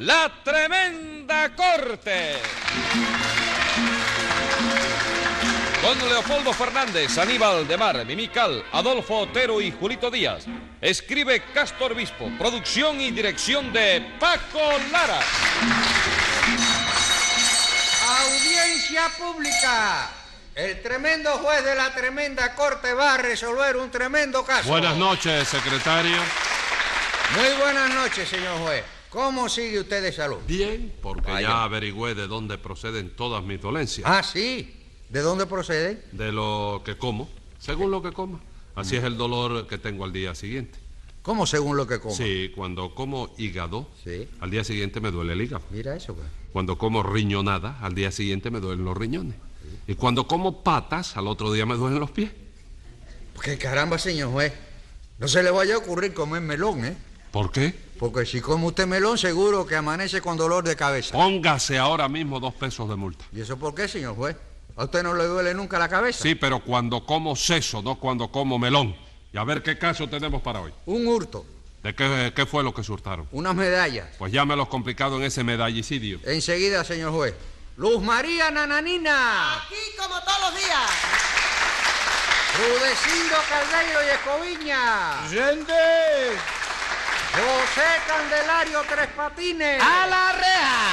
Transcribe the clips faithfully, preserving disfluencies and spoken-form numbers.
La Tremenda Corte. Con Leopoldo Fernández, Aníbal de Mar, Mimical, Adolfo Otero y Julito Díaz. Escribe Castor Bispo. Producción y dirección de Paco Lara. Audiencia pública. El tremendo juez de la Tremenda Corte va a resolver un tremendo caso. Buenas noches, secretario. Muy buenas noches, señor juez. ¿Cómo sigue usted de salud? Bien, porque Vaya. ya averigüé de dónde proceden todas mis dolencias. Ah, sí. ¿De dónde proceden? De lo que como, según lo que coma. Así es el dolor que tengo al día siguiente. ¿Cómo según lo que como? Sí, cuando como hígado, Sí. al día siguiente me duele el hígado. Mira eso, pues. Cuando como riñonada, al día siguiente me duelen los riñones. Y cuando como patas, al otro día me duelen los pies. ¿Qué caramba, señor juez? No se le vaya a ocurrir comer melón, ¿eh? ¿Por qué? Porque si come usted melón, seguro que amanece con dolor de cabeza. Póngase ahora mismo dos pesos de multa. ¿Y eso por qué, señor juez? ¿A usted no le duele nunca la cabeza? Sí, pero cuando como seso, no cuando como melón. Y a ver qué caso tenemos para hoy. Un hurto, ¿De qué, qué fue lo que surtaron? unas medallas. Pues llámelos complicado en ese medallicidio. Enseguida, señor juez. Luz María Nananina. Aquí como todos los días. Rudecindo Caldeiro y Escoviña. ¡Gente! José Candelario Tres Patines. ¡A la reja!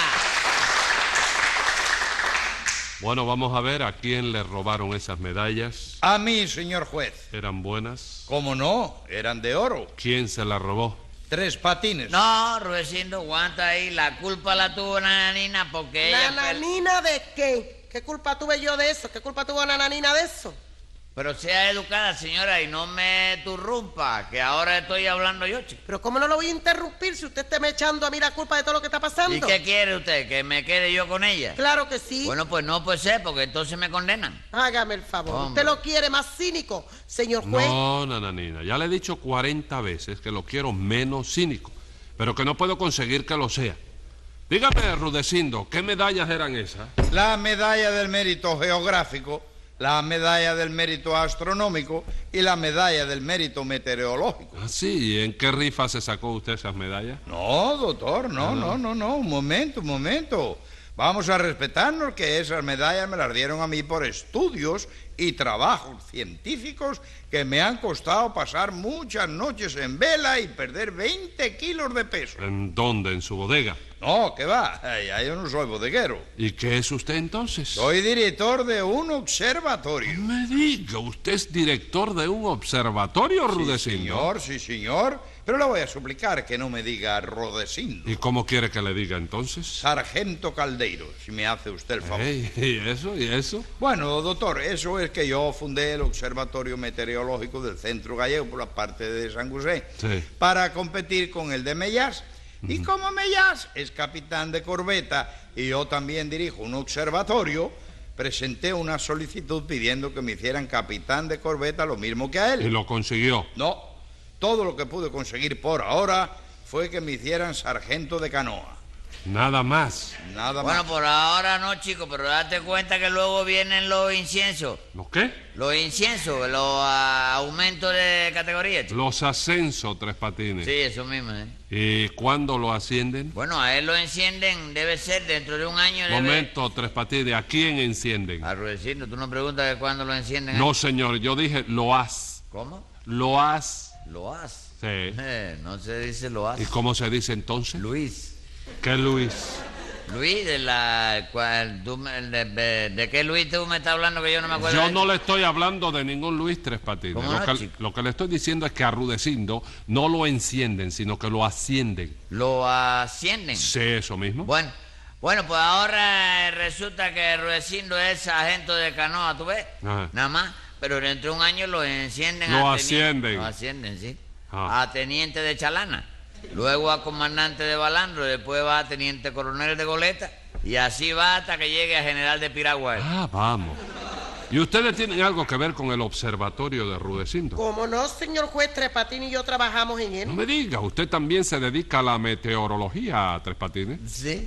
Bueno, vamos a ver a quién le robaron esas medallas. A mí, señor juez. ¿Eran buenas? ¿Cómo no? Eran de oro. ¿Quién se las robó? Tres patines. No, Rudecindo, aguanta ahí. La culpa la tuvo Nananina porque ella... ¿Nananina de qué? ¿Qué culpa tuve yo de eso? ¿Qué culpa tuvo Nananina de eso? Pero sea educada, señora, y no me turrumpa, que ahora estoy hablando yo, chico. Pero ¿cómo no lo voy a interrumpir si usted está me echando a mí la culpa de todo lo que está pasando? ¿Y qué quiere usted? ¿Que me quede yo con ella? Claro que sí. Bueno, pues no puede ser, porque entonces me condenan. Hágame el favor. Hombre. Usted lo quiere más cínico, señor juez. No, nananina, ya le he dicho cuarenta veces que lo quiero menos cínico, pero que no puedo conseguir que lo sea. Dígame, Rudecindo, ¿qué medallas eran esas? La medalla del mérito geográfico, la medalla del mérito astronómico y la medalla del mérito meteorológico. Ah, sí, ¿y en qué rifa se sacó usted esas medallas? No, doctor, no, no, no, no, un momento, un momento. Vamos a respetarnos que esas medallas me las dieron a mí por estudios y trabajos científicos que me han costado pasar muchas noches en vela y perder veinte kilos de peso. ¿En dónde? ¿En su bodega? No, ¿qué va? Ay, ay, yo no soy bodeguero. ¿Y qué es usted entonces? Soy director de un observatorio. No me diga, ¿usted es director de un observatorio, Sí, Rudecindo? señor, sí, señor. Pero le voy a suplicar que no me diga Rodecindo. ¿Y cómo quiere que le diga entonces? Sargento Caldeiro, si me hace usted el favor. Ey, ¿y eso? ¿Y eso? Bueno, doctor, eso es que yo fundé el Observatorio Meteorológico del Centro Gallego por la parte de San José Sí. para competir con el de Mellás. Y como Mellás es capitán de corbeta y yo también dirijo un observatorio, presenté una solicitud pidiendo que me hicieran capitán de corbeta lo mismo que a él. ¿Y lo consiguió? No, todo lo que pude conseguir por ahora fue que me hicieran sargento de canoa. Nada más. Nada Bueno, más. por ahora no, chico, pero date cuenta que luego vienen los inciensos. ¿Lo qué? Los inciensos, los ah, aumentos de categoría, chico. Los ascensos, Tres Patines. Sí, eso mismo, ¿eh? ¿Y cuándo lo ascienden? Bueno, a él lo encienden, debe ser dentro de un año. debe- Momento, Tres Patines, ¿a quién encienden? A Rudecindo, tú no preguntas que cuándo lo encienden. ¿eh? No, señor, yo dije lo has. ¿Cómo? Lo has. Lo has. Sí. Eh, no se dice lo has. ¿Y cómo se dice entonces? Luis. ¿Qué Luis? Luis, de la... cual, tú me- de, de- ¿de qué Luis tú me estás hablando que yo no me acuerdo? Yo de no eso? le estoy hablando de ningún Luis Tres Patines. ¿Cómo Lo, no, que, chico? lo que le estoy diciendo es que a Rudecindo no lo encienden, sino que lo ascienden. Lo ascienden. Sí, eso mismo. Bueno, bueno, pues ahora eh, resulta que Rudecindo es sargento de canoa, ¿tú ves? Ajá. Nada más, pero dentro de un año lo encienden Lo a teniente. ascienden. Lo ascienden, sí. Ah. A teniente de chalana. Luego a comandante de balandro, después va a teniente coronel de goleta y así va hasta que llegue a general de piragua. Ah, vamos. ¿Y ustedes tienen algo que ver con el observatorio de Rudecindo? Como no, señor juez, Tres Patines y yo trabajamos en No él. me diga, ¿usted también se dedica a la meteorología, Tres Patines? Sí.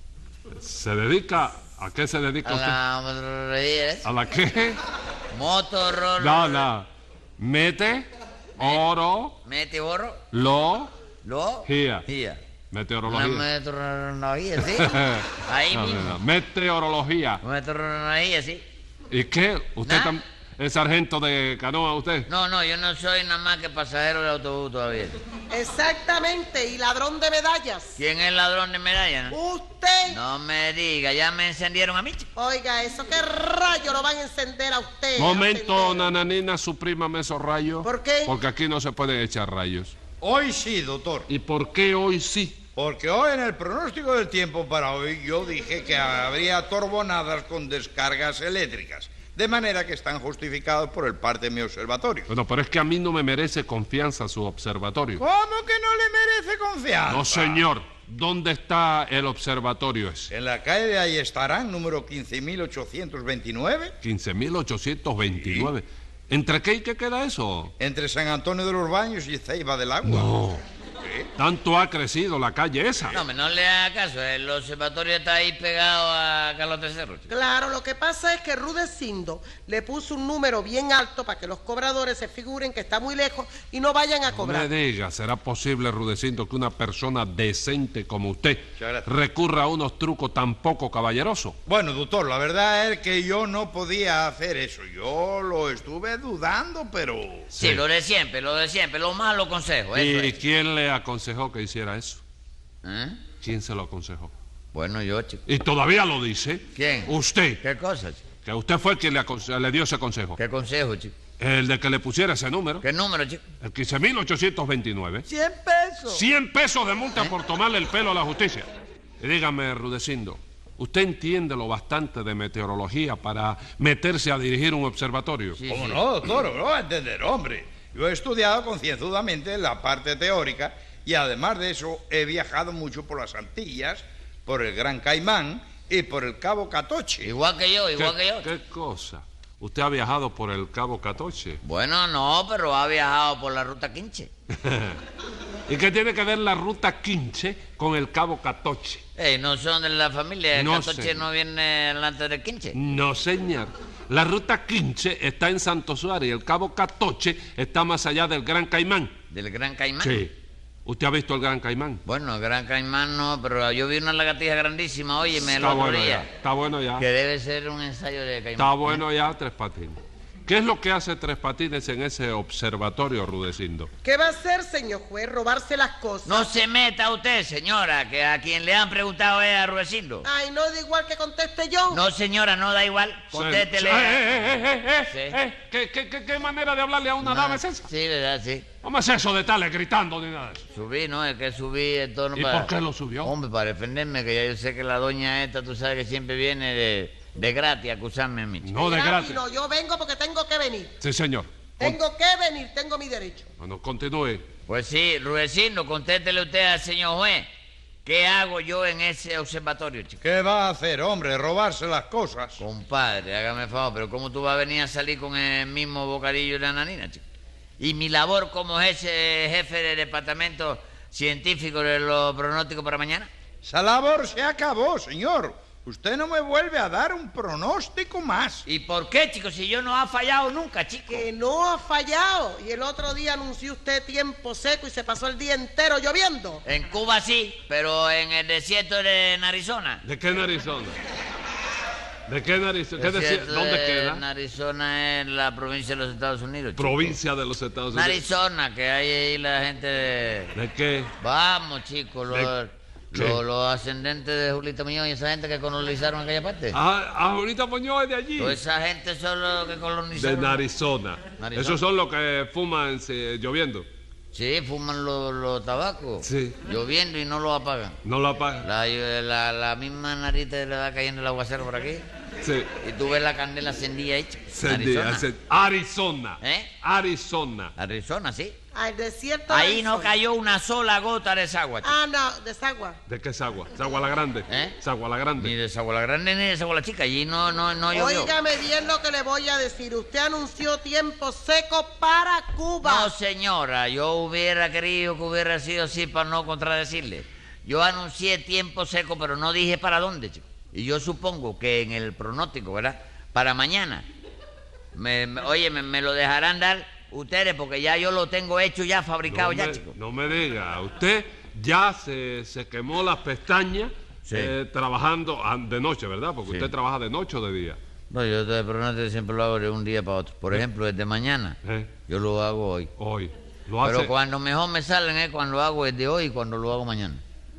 ¿Se dedica? ¿A qué se dedica A usted? la motorología, ¿eh? ¿A la qué? Motorol. No, no. Mete, oro, Mete borro. lo, Lo. Gía. Gía. Meteorología. Una meteorología, sí. Ahí No, mismo. no, meteorología. Meteorología, sí. ¿Y qué? ¿Usted ¿Nada? tam- es sargento de canoa, usted? No, no, yo no soy nada más que pasajero de autobús todavía. Exactamente, y ladrón de medallas. ¿Quién es el ladrón de medallas? No? Usted. No me diga, ya me encendieron a mí, chico. Oiga, ¿eso qué rayo lo van a encender a usted? Momento, Encender. nananina, suprímame esos rayos. ¿Por qué? Porque aquí no se pueden echar rayos. Hoy sí, doctor. ¿Y por qué hoy sí? Porque hoy en el pronóstico del tiempo para hoy yo dije que habría torbonadas con descargas eléctricas. De manera que están justificados por el parte de mi observatorio. Bueno, pero es que a mí no me merece confianza su observatorio. ¿Cómo que no le merece confianza? No, señor. ¿Dónde está el observatorio ese? En la calle de Ayestarán, número quince mil ochocientos veintinueve, quince mil ochocientos veintinueve. ¿Entre qué y qué queda eso? entre San Antonio de los Baños y Ceiba del Agua. No. Tanto ha crecido la calle esa. No, hombre, no le haga caso. El observatorio está ahí pegado a Carlos tercero, chico. Claro, lo que pasa es que Rudecindo le puso un número bien alto para que los cobradores se figuren que está muy lejos y no vayan a No cobrar. me diga, ¿será posible, Rudecindo, que una persona decente como usted Muchas gracias. recurra a unos trucos tan poco caballerosos? Bueno, doctor, la verdad es que yo no podía hacer eso. Yo lo estuve dudando, pero... Sí, lo de siempre, lo de siempre. Lo malo consejo, eso ¿Y es. quién le aconsejó que hiciera eso? ¿Eh? ¿Quién se lo aconsejó? Bueno, yo, chico. Y todavía lo dice. ¿Quién? Usted. ¿Qué cosa, chico? Que usted fue quien le, aconse- le dio ese consejo. ¿Qué consejo, chico? El de que le pusiera ese número. ¿Qué número, chico? El quince mil ochocientos veintinueve. cien pesos. cien pesos de multa por tomarle el pelo a la justicia. Y dígame, Rudecindo, ¿usted entiende lo bastante de meteorología para meterse a dirigir un observatorio? Sí, ¿Cómo sí. no, doctor? No va a entender, hombre. Yo he estudiado concienzudamente la parte teórica y además de eso he viajado mucho por las Antillas, por el Gran Caimán y por el Cabo Catoche. Igual que yo, ¿Qué, igual que yo. qué cosa? ¿Usted ha viajado por el Cabo Catoche? Bueno, no, pero ha viajado por la ruta quince. ¿Y qué tiene que ver la ruta quince con el Cabo Catoche? Ey, no son de la familia. El No, Catoche señor. no viene delante del quince. No, señor. La ruta quince está en Santo Suárez y el Cabo Catoche está más allá del Gran Caimán. ¿Del Gran Caimán? Sí. ¿Usted ha visto el Gran Caimán? Bueno, el Gran Caimán no, pero yo vi una lagartija grandísima, óyeme, el Está otro bueno día. ya. Está bueno ya. Que debe ser un ensayo de Caimán. Está bueno ya, Tres Patines. ¿Qué es lo que hace Tres Patines en ese observatorio, Rudecindo? ¿Qué va a hacer, señor juez? Robarse las cosas. No se meta usted, señora, que a quien le han preguntado es a Rudecindo. Ay, no da igual que conteste yo. No, señora, no da igual. Contéstele. Eh, eh, eh, eh, eh, Sí. eh, ¿Qué, qué, qué, qué manera de hablarle a una dama es esa? Sí, verdad, sí. ¿Cómo es eso de estarle gritando ni nada de eso? Subí, ¿no? Es que subí el tono ¿Y para... por qué lo subió? Hombre, para defenderme, que ya yo sé que la doña esta, tú sabes que siempre viene de, de gratis a acusarme a mí. chico. No de Gratis, gratis. No, yo vengo porque tengo que venir. Sí, señor. Con- Tengo que venir, tengo mi derecho. Bueno, continúe. Pues sí, Rudecindo, contéstele usted al señor juez. ¿Qué hago yo en ese observatorio, chico? ¿Qué va a hacer, hombre? ¿Robarse las cosas? Compadre, hágame el favor, pero ¿cómo tú vas a venir a salir con el mismo bocadillo de la nanina, chico? Y mi labor como ese jefe de departamento científico de los pronósticos para mañana. Esa labor se acabó, señor. Usted no me vuelve a dar un pronóstico más. ¿Y por qué, chico? Si yo no ha fallado nunca, chico. Que no ha fallado. Y el otro día anunció usted tiempo seco y se pasó el día entero lloviendo. En Cuba sí, pero en el desierto de Arizona. ¿De qué Arizona? ¿De qué Arizona? ¿Qué El decía- desierto ¿Dónde de queda? Arizona es la provincia de los Estados Unidos, chico. Provincia de los Estados Unidos. Arizona, que hay ahí la gente de... ¿De qué? Vamos, chicos, los, ¿De qué? los, los ascendentes de Julito Muñoz y esa gente que colonizaron aquella parte. Ah, ahorita Muñoz es de allí. Toda esa gente son los que De colonizaron. Arizona. Arizona. Esos son los que fuman eh, lloviendo. Sí, fuman los, los tabacos. Sí. Lloviendo y no lo apagan. No lo apagan. La, la, la misma nariz te le va cayendo el aguacero por aquí. Sí. Y tú ves la candela encendida ahí. chico. Arizona. Arizona. Arizona. ¿Eh? Arizona. Arizona, sí. Al desierto. de Ahí no Arizona. cayó una sola gota de desagua, chico. Ah, no, desagua. ¿De qué es agua? ¿Es agua la grande? ¿Eh? ¿Es agua la Ni grande? de desagua la grande ni de desagua la chica. Allí no, no, no llovió. Óigame bien lo que le voy a decir. Usted anunció tiempo seco para Cuba. No, señora, yo hubiera querido que hubiera sido así para no contradecirle. Yo anuncié tiempo seco, pero no dije para dónde, chico. Y yo supongo que en el pronóstico, ¿verdad? Para mañana. Me, me- oye, me, me lo dejarán dar ustedes porque ya yo lo tengo hecho, ya fabricado, no, ya, me, chico. no me diga. Usted ya se, se quemó las pestañas Sí. eh, trabajando ah, de noche, ¿verdad? Porque Sí. usted trabaja de noche o de día. No, yo de pronóstico siempre lo hago de un día para otro. Por ejemplo, desde mañana, ¿Eh? yo lo hago hoy. Hoy. Lo hace... Pero cuando mejor me salen es cuando lo hago desde hoy y cuando lo hago mañana.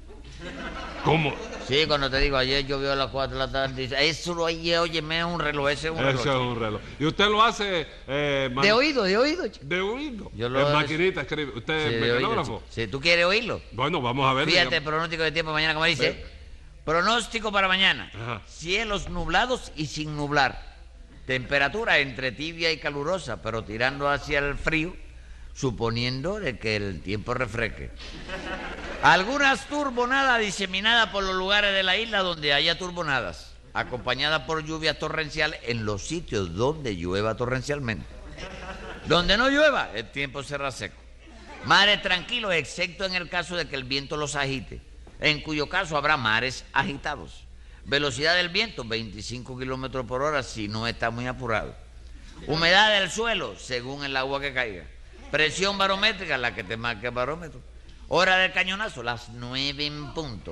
¿Cómo? Sí, cuando te digo, ayer llovió a las cuatro de la tarde, dice, eso lo oye, oye, me es un reloj, ese es un reloj. Ese es un reloj. ¿Y usted lo hace... Eh, man- De oído, de oído, chico. De oído. Yo lo En hago- maquinita escribe. ¿Usted Sí, es de oído, mecanógrafo? chico. Sí, ¿tú quieres oírlo? Bueno, vamos a ver. Fíjate, digamos. pronóstico de tiempo mañana, como dice. Pronóstico para mañana. Ajá. Cielos nublados y sin nublar. Temperatura entre tibia y calurosa, pero tirando hacia el frío, suponiendo de que el tiempo refresque. Algunas turbonadas diseminadas por los lugares de la isla donde haya turbonadas, acompañadas por lluvias torrenciales en los sitios donde llueva torrencialmente. Donde no llueva, el tiempo será seco. Mares tranquilos, excepto en el caso de que el viento los agite, en cuyo caso habrá mares agitados. Velocidad del viento, veinticinco kilómetros por hora si no está muy apurado. Humedad del suelo, según el agua que caiga. Presión barométrica, la que te marque el barómetro. Hora del cañonazo, las nueve en punto.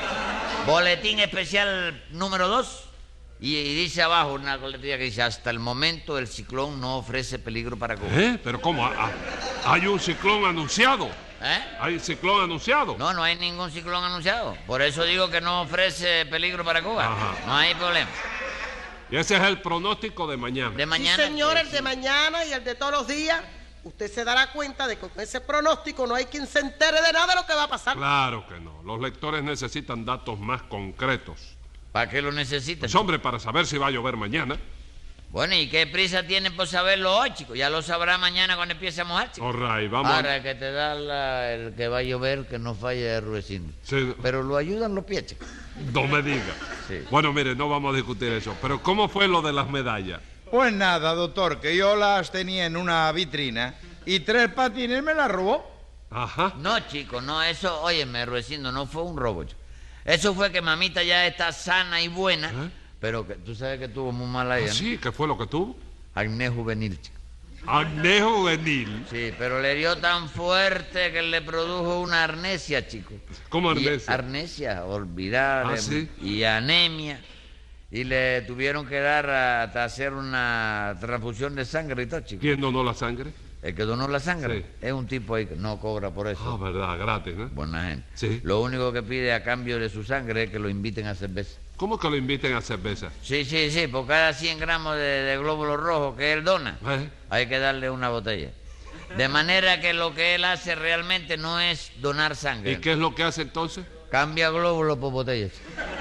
Boletín especial número dos. Y, y dice abajo una coletilla que dice, hasta el momento el ciclón no ofrece peligro para Cuba. ¿Eh? ¿Pero cómo? Ah, ah, ¿Hay un ciclón anunciado? ¿Eh? ¿Hay ciclón anunciado? No, no hay ningún ciclón anunciado. Por eso digo que no ofrece peligro para Cuba. Ajá. No hay problema. Y ese es el pronóstico de mañana. De mañana. Sí, señor, que el de sí. mañana y el de todos los días. Usted se dará cuenta de que con ese pronóstico no hay quien se entere de nada de lo que va a pasar. Claro que no. Los lectores necesitan datos más concretos. ¿Para qué lo necesitan? Pues hombre, para saber si va a llover mañana. Bueno, ¿y qué prisa tienen por saberlo hoy, chico? Ya lo sabrá mañana cuando empiece a mojar, chico. All right, vamos. Ahora que te da la- el que va a llover, que no falle el Rudecindo. Sí. Pero lo ayudan los pies, chico. No me diga. Sí. Bueno, mire, no vamos a discutir eso. Pero ¿cómo fue lo de las medallas? Pues nada, doctor, que yo las tenía en una vitrina y Tres Patines me las robó. Ajá. No, chico, no, eso, óyeme, Rudecindo, no fue un robo, chico. Eso fue que mamita ya está sana y buena, ¿Eh? pero que tú sabes que tuvo muy mala ella, Ah, ¿no? sí, ¿qué fue lo que tuvo? Acné juvenil, chico. Acné juvenil. Sí, pero le dio tan fuerte que le produjo una arnesia, chico. ¿Cómo Y arnesia? arnesia, olvidar. Ah, em, ¿sí? Y anemia. Y le tuvieron que dar hasta hacer una transfusión de sangre y todo, chico. ¿Quién donó la sangre? El que donó la sangre Sí. es un tipo ahí que no cobra por Ah, eso. verdad, gratis, ¿no? Buena gente. Sí. Lo único que pide a cambio de su sangre es que lo inviten a cerveza. ¿Cómo que lo inviten a cerveza? Sí, sí, sí, por cada cien gramos de, de glóbulos rojos que él dona, ¿Eh? hay que darle una botella. De manera que lo que él hace realmente no es donar sangre. ¿Y qué es lo que hace entonces? Cambia glóbulos por botellas.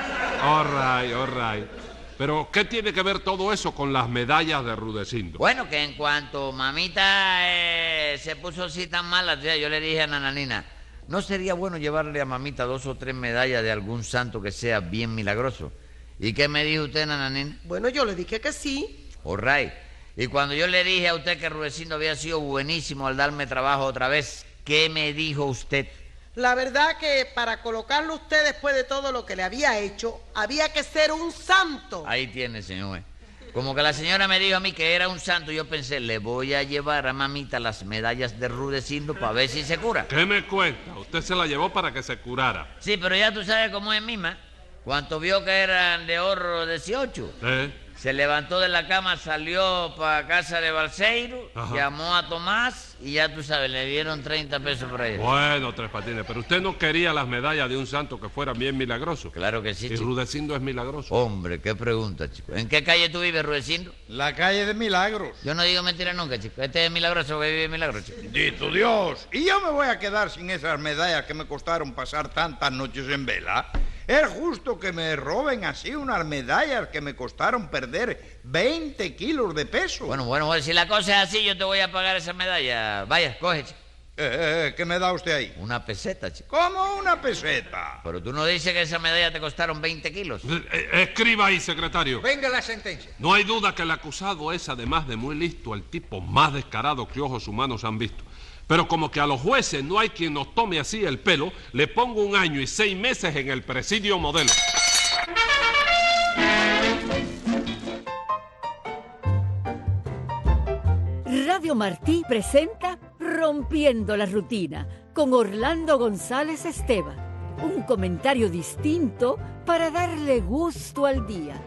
All right, all right. Pero, ¿qué tiene que ver todo eso con las medallas de Rudecindo? Bueno, que en cuanto mamita eh, se puso así tan mala, tía, yo le dije a Nananina, ¿no sería bueno llevarle a mamita dos o tres medallas de algún santo que sea bien milagroso? ¿Y qué me dijo usted, Nananina? Bueno, yo le dije que sí. All right. Y cuando yo le dije a usted que Rudecindo había sido buenísimo al darme trabajo otra vez, ¿qué me dijo usted? La verdad que para colocarlo usted después de todo lo que le había hecho, había que ser un santo. Ahí tiene, señor. Como que la señora me dijo a mí que era un santo, yo pensé, le voy a llevar a mamita las medallas de Rudecindo para ver si se cura. ¿Qué me cuenta? Usted se la llevó para que se curara. Sí, pero ya tú sabes cómo es misma. Cuando vio que eran de oro dieciocho, ¿Eh? se levantó de la cama, salió para casa de Balseiro, Ajá. llamó a Tomás y ya tú sabes, le dieron treinta pesos por ahí. Bueno, Tres Patines, pero usted no quería las medallas de un santo que fuera bien milagroso. Claro que sí, Y chico. Rudecindo es milagroso. Hombre, qué pregunta, chico. ¿En qué calle tú vives, Rudecindo? La calle de Milagros. Yo no digo mentira nunca, chico. Este es milagroso que vive milagro, chico. Bendito Dios. Y yo me voy a quedar sin esas medallas que me costaron pasar tantas noches en vela. Es justo que me roben así unas medallas que me costaron perder veinte kilos de peso. Bueno, bueno, bueno, si la cosa es así, yo te voy a pagar esa medalla. Vaya, coge, chico. Eh, eh, eh, ¿qué me da usted ahí? Una peseta, chico. ¿Cómo una peseta? Pero tú no dices que esa medalla te costaron veinte kilos. Eh, eh, Escriba ahí, secretario. Venga la sentencia. No hay duda que el acusado es, además de muy listo, el tipo más descarado que ojos humanos han visto. Pero como que a los jueces no hay quien nos tome así el pelo, le pongo un año y seis meses en el presidio modelo. Radio Martí presenta Rompiendo la Rutina, con Orlando González Esteban. Un comentario distinto para darle gusto al día.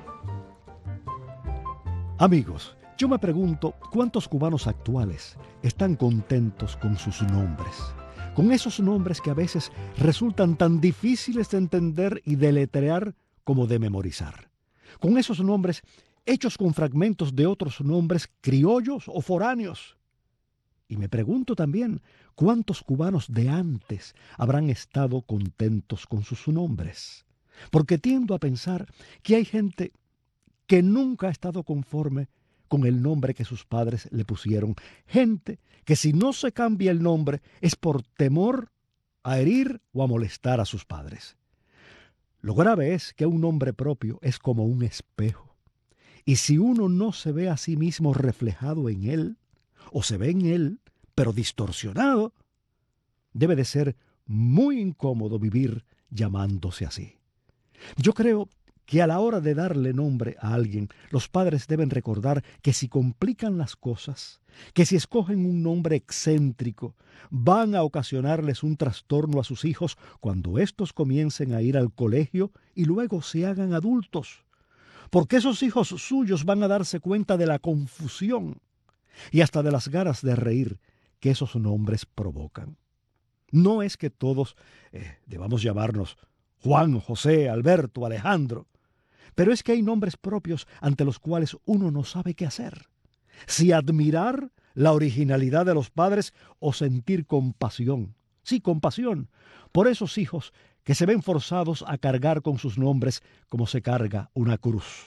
Amigos, yo me pregunto cuántos cubanos actuales están contentos con sus nombres. Con esos nombres que a veces resultan tan difíciles de entender y deletrear como de memorizar. Con esos nombres hechos con fragmentos de otros nombres criollos o foráneos. Y me pregunto también cuántos cubanos de antes habrán estado contentos con sus nombres. Porque tiendo a pensar que hay gente que nunca ha estado conforme con el nombre que sus padres le pusieron. Gente que si no se cambia el nombre es por temor a herir o a molestar a sus padres. Lo grave es que un nombre propio es como un espejo. Y si uno no se ve a sí mismo reflejado en él, o se ve en él, pero distorsionado, debe de ser muy incómodo vivir llamándose así. Yo creo que a la hora de darle nombre a alguien, los padres deben recordar que si complican las cosas, que si escogen un nombre excéntrico, van a ocasionarles un trastorno a sus hijos cuando éstos comiencen a ir al colegio y luego se hagan adultos. Porque esos hijos suyos van a darse cuenta de la confusión y hasta de las ganas de reír que esos nombres provocan. No es que todos eh, debamos llamarnos Juan, José, Alberto, Alejandro, pero es que hay nombres propios ante los cuales uno no sabe qué hacer. Si admirar la originalidad de los padres o sentir compasión, sí, compasión, por esos hijos que se ven forzados a cargar con sus nombres como se carga una cruz.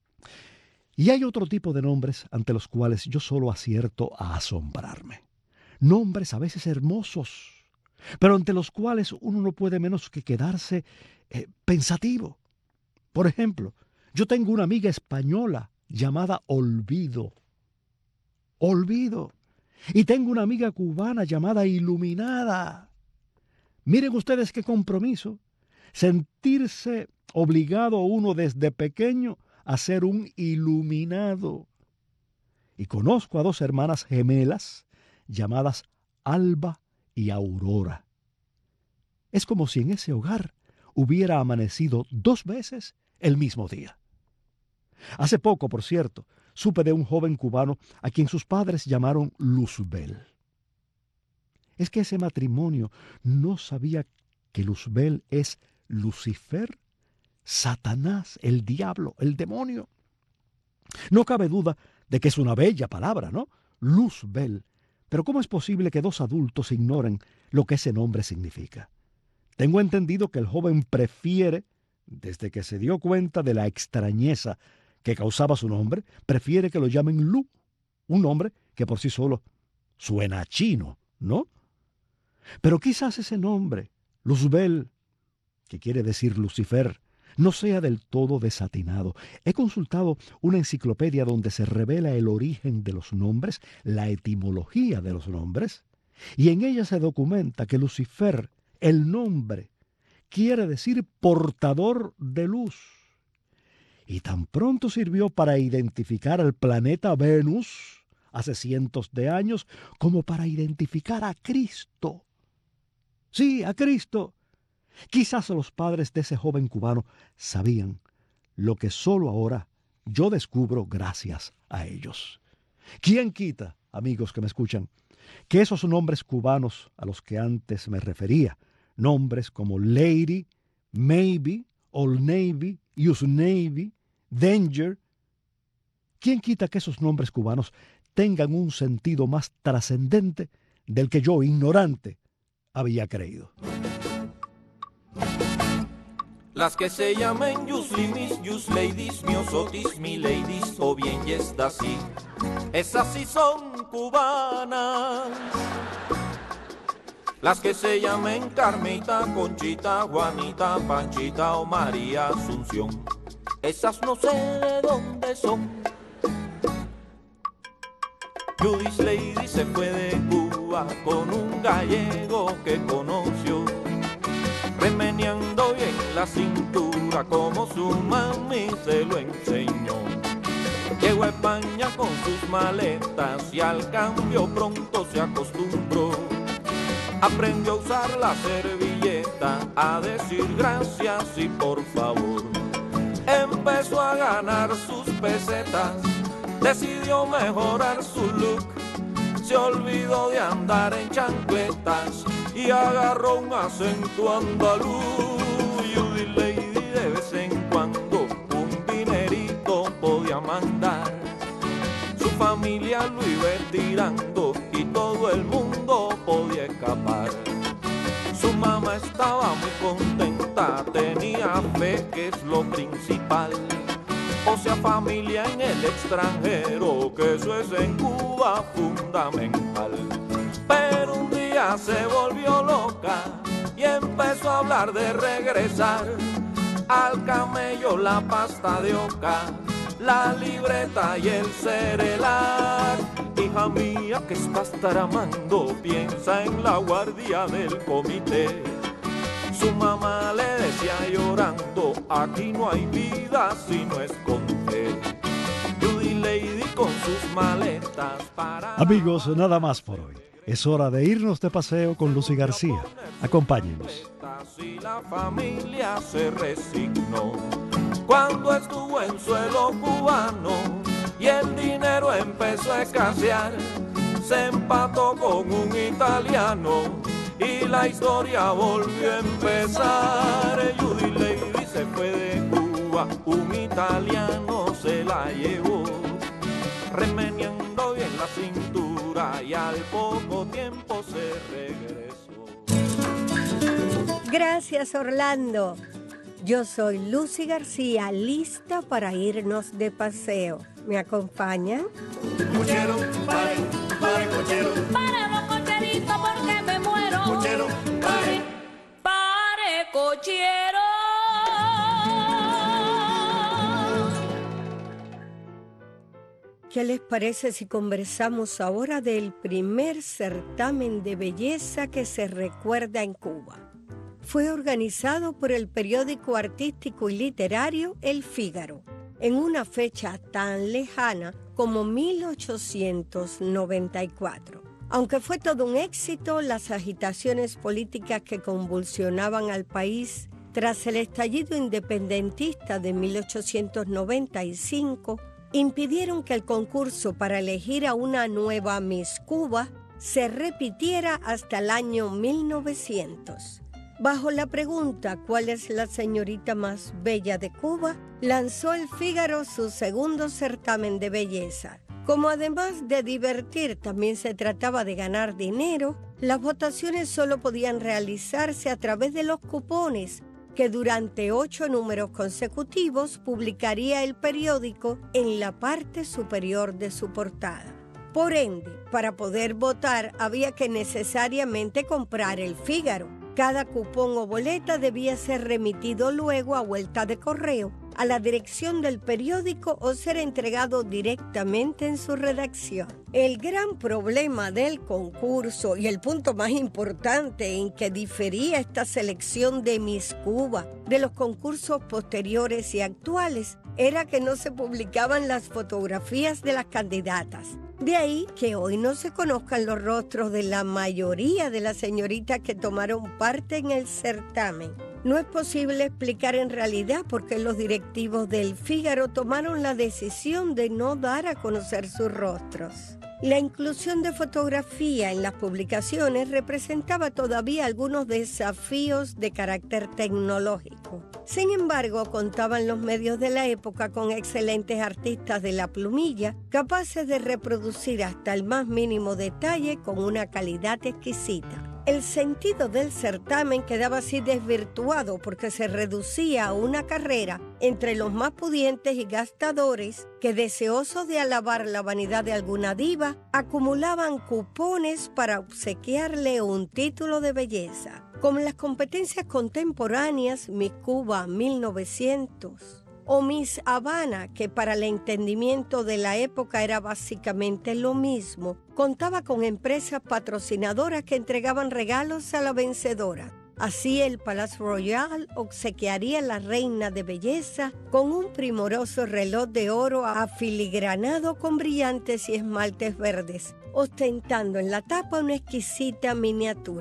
Y hay otro tipo de nombres ante los cuales yo solo acierto a asombrarme. Nombres a veces hermosos, pero ante los cuales uno no puede menos que quedarse eh, pensativo. Por ejemplo, yo tengo una amiga española llamada Olvido. Olvido. Y tengo una amiga cubana llamada Iluminada. Miren ustedes qué compromiso. Sentirse obligado uno desde pequeño a ser un iluminado. Y conozco a dos hermanas gemelas llamadas Alba y Aurora. Es como si en ese hogar hubiera amanecido dos veces el mismo día. Hace poco, por cierto, supe de un joven cubano a quien sus padres llamaron Luzbel. Es que ese matrimonio no sabía que Luzbel es Lucifer, Satanás, el diablo, el demonio. No cabe duda de que es una bella palabra, ¿no? Luzbel. Pero ¿cómo es posible que dos adultos ignoren lo que ese nombre significa? Tengo entendido que el joven prefiere, desde que se dio cuenta de la extrañeza que causaba su nombre, prefiere que lo llamen Lu, un nombre que por sí solo suena chino, ¿no? Pero quizás ese nombre, Luzbel, que quiere decir Lucifer, no sea del todo desatinado. He consultado una enciclopedia donde se revela el origen de los nombres, la etimología de los nombres, y en ella se documenta que Lucifer, el nombre, quiere decir portador de luz. Y tan pronto sirvió para identificar al planeta Venus hace cientos de años como para identificar a Cristo. Sí, a Cristo. Quizás los padres de ese joven cubano sabían lo que solo ahora yo descubro gracias a ellos. ¿Quién quita, amigos que me escuchan, que esos nombres cubanos a los que antes me refería, nombres como Lady, Maybe, Old Navy, Use Navy, Danger, quién quita que esos nombres cubanos tengan un sentido más trascendente del que yo, ignorante, había creído? Las que se llamen Yuslimis, Yus Ladies, Miosotis, Mi Ladies, o bien Yesdasi, esas sí son cubanas. Las que se llamen Carmita, Conchita, Juanita, Panchita o María Asunción, esas no sé de dónde son. Judith Lady se fue de Cuba con un gallego que conoció, remeneando bien la cintura como su mami se lo enseñó. Llegó a España con sus maletas y al cambio pronto se acostumbró aprendió a usar la servilleta, a decir gracias y por favor. Empezó a ganar sus pesetas, decidió mejorar su look, se olvidó de andar en chancletas y agarró un acento andaluz. Judy Lady de vez en cuando un dinerito podía mandar, su familia lo iba estirando y todo el mundo podía escapar. Su mamá estaba muy contenta, tenía fe que es lo principal. O sea, familia en el extranjero, que eso es en Cuba fundamental. Pero un día se volvió loca y empezó a hablar de regresar. Al camello la pasta de oca, la libreta y el cerelac. Hija mía, que estás tramando, piensa en la guardia del comité. Su mamá le decía llorando, aquí no hay vida si no es con fe. Judy Lady con sus maletas para... Amigos, nada más por hoy. Es hora de irnos de paseo con Lucy García. Acompáñenos. Y la familia se resignó cuando estuvo en suelo cubano y el dinero empezó a escasear. Se empató con un italiano y la historia volvió a empezar. Judy Lady se fue de Cuba, un italiano se la llevó, remeneando bien la cintura y al poco tiempo se regresó. Gracias, Orlando. Yo soy Lucy García, lista para irnos de paseo. ¿Me acompañan? Cochero, pare, pare, cochero. Pare los cocheritos porque me muero. Cochero, pare. Pare, cochero. ¿Qué les parece si conversamos ahora del primer certamen de belleza que se recuerda en Cuba? Fue organizado por el periódico artístico y literario El Fígaro, en una fecha tan lejana como mil ochocientos noventa y cuatro. Aunque fue todo un éxito, las agitaciones políticas que convulsionaban al país tras el estallido independentista de mil ochocientos noventa y cinco impidieron que el concurso para elegir a una nueva Miss Cuba se repitiera hasta el año mil novecientos. Bajo la pregunta ¿cuál es la señorita más bella de Cuba?, lanzó El Fígaro su segundo certamen de belleza. Como además de divertir también se trataba de ganar dinero, las votaciones solo podían realizarse a través de los cupones que durante ocho números consecutivos publicaría el periódico en la parte superior de su portada. Por ende, para poder votar había que necesariamente comprar El Fígaro. Cada cupón o boleta debía ser remitido luego a vuelta de correo a la dirección del periódico o ser entregado directamente en su redacción. El gran problema del concurso y el punto más importante en que difería esta selección de Miss Cuba de los concursos posteriores y actuales era que no se publicaban las fotografías de las candidatas. De ahí que hoy no se conozcan los rostros de la mayoría de las señoritas que tomaron parte en el certamen. No es posible explicar en realidad por qué los directivos del Fígaro tomaron la decisión de no dar a conocer sus rostros. La inclusión de fotografía en las publicaciones representaba todavía algunos desafíos de carácter tecnológico. Sin embargo, contaban los medios de la época con excelentes artistas de la plumilla, capaces de reproducir hasta el más mínimo detalle con una calidad exquisita. El sentido del certamen quedaba así desvirtuado porque se reducía a una carrera entre los más pudientes y gastadores que, deseosos de alabar la vanidad de alguna diva, acumulaban cupones para obsequiarle un título de belleza. Como en las competencias contemporáneas Miss Cuba mil novecientos o Miss Habana, que para el entendimiento de la época era básicamente lo mismo, contaba con empresas patrocinadoras que entregaban regalos a la vencedora. Así el Palace Royal obsequiaría a la reina de belleza con un primoroso reloj de oro afiligranado con brillantes y esmaltes verdes, ostentando en la tapa una exquisita miniatura.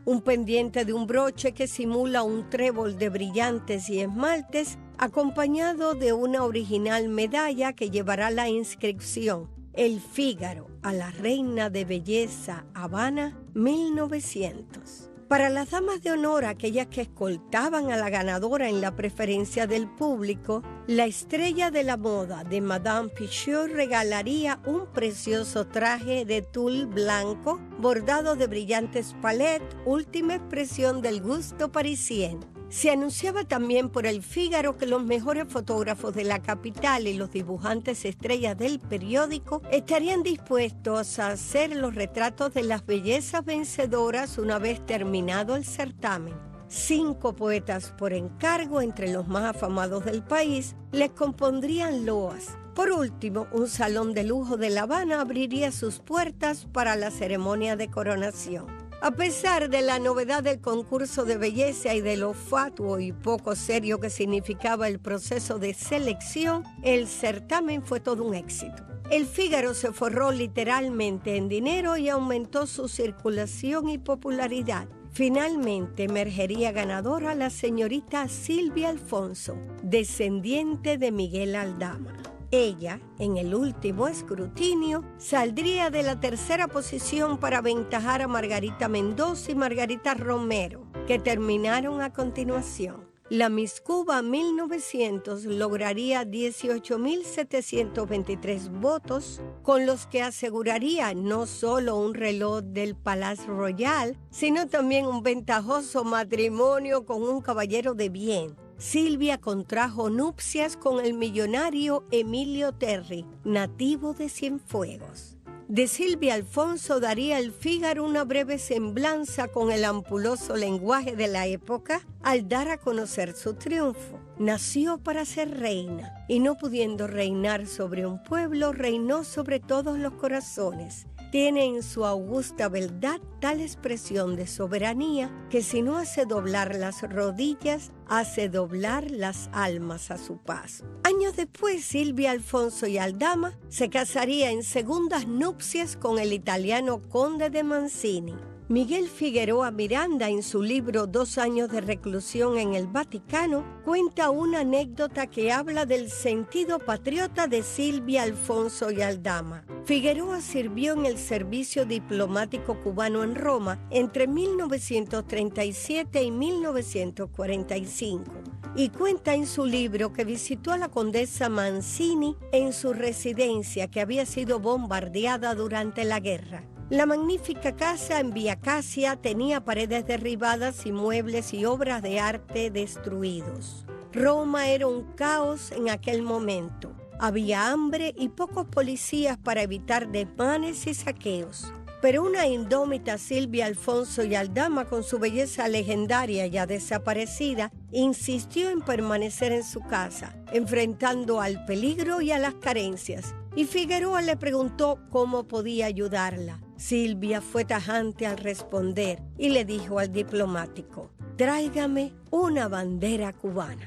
un pendiente de un broche que simula un trébol de brillantes y esmaltes, acompañado de una original medalla que llevará la inscripción El Fígaro a la reina de belleza Habana mil novecientos. Para las damas de honor, aquellas que escoltaban a la ganadora en la preferencia del público, la estrella de la moda de Madame Pichot regalaría un precioso traje de tul blanco bordado de brillantes palettes, última expresión del gusto parisien. Se anunciaba también por el Fígaro que los mejores fotógrafos de la capital y los dibujantes estrellas del periódico estarían dispuestos a hacer los retratos de las bellezas vencedoras una vez terminado el certamen. Cinco poetas por encargo, entre los más afamados del país, les compondrían loas. Por último, un salón de lujo de La Habana abriría sus puertas para la ceremonia de coronación. A pesar de la novedad del concurso de belleza y de lo fatuo y poco serio que significaba el proceso de selección, el certamen fue todo un éxito. El Fígaro se forró literalmente en dinero y aumentó su circulación y popularidad. Finalmente emergería ganadora la señorita Silvia Alfonso, descendiente de Miguel Aldama. Ella, en el último escrutinio, saldría de la tercera posición para aventajar a Margarita Mendoza y Margarita Romero, que terminaron a continuación. La Miss Cuba mil novecientos lograría dieciocho mil setecientos veintitrés votos, con los que aseguraría no solo un reloj del Palais Royal, sino también un ventajoso matrimonio con un caballero de bien. Silvia contrajo nupcias con el millonario Emilio Terry, nativo de Cienfuegos. De Silvia Alfonso daría el Fígaro una breve semblanza con el ampuloso lenguaje de la época al dar a conocer su triunfo. Nació para ser reina y no pudiendo reinar sobre un pueblo, reinó sobre todos los corazones. Tiene en su augusta beldad tal expresión de soberanía que si no hace doblar las rodillas, hace doblar las almas a su paso. Años después, Silvia Alfonso y Aldama se casaría en segundas nupcias con el italiano conde de Mancini. Miguel Figueroa Miranda, en su libro Dos años de reclusión en el Vaticano, cuenta una anécdota que habla del sentido patriota de Silvia Alfonso y Aldama. Figueroa sirvió en el servicio diplomático cubano en Roma entre mil novecientos treinta y siete y mil novecientos cuarenta y cinco y cuenta en su libro que visitó a la condesa Mancini en su residencia que había sido bombardeada durante la guerra. La magnífica casa en Vía Casia tenía paredes derribadas y muebles y obras de arte destruidos. Roma era un caos en aquel momento. Había hambre y pocos policías para evitar desmanes y saqueos. Pero una indómita Silvia Alfonso y Aldama, con su belleza legendaria ya desaparecida, insistió en permanecer en su casa, enfrentando al peligro y a las carencias. Y Figueroa le preguntó cómo podía ayudarla. Silvia fue tajante al responder y le dijo al diplomático: tráigame una bandera cubana.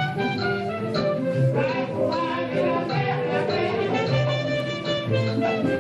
Thank you.